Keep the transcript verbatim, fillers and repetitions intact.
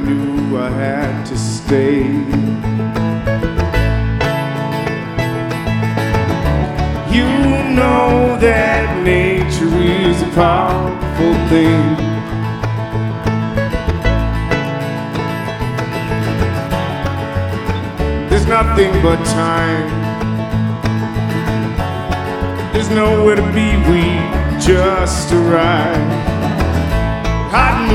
knew I had to stay. You know that nature is a powerful thing. There's nothing but time. There's nowhere to be, we just arrived. Hot in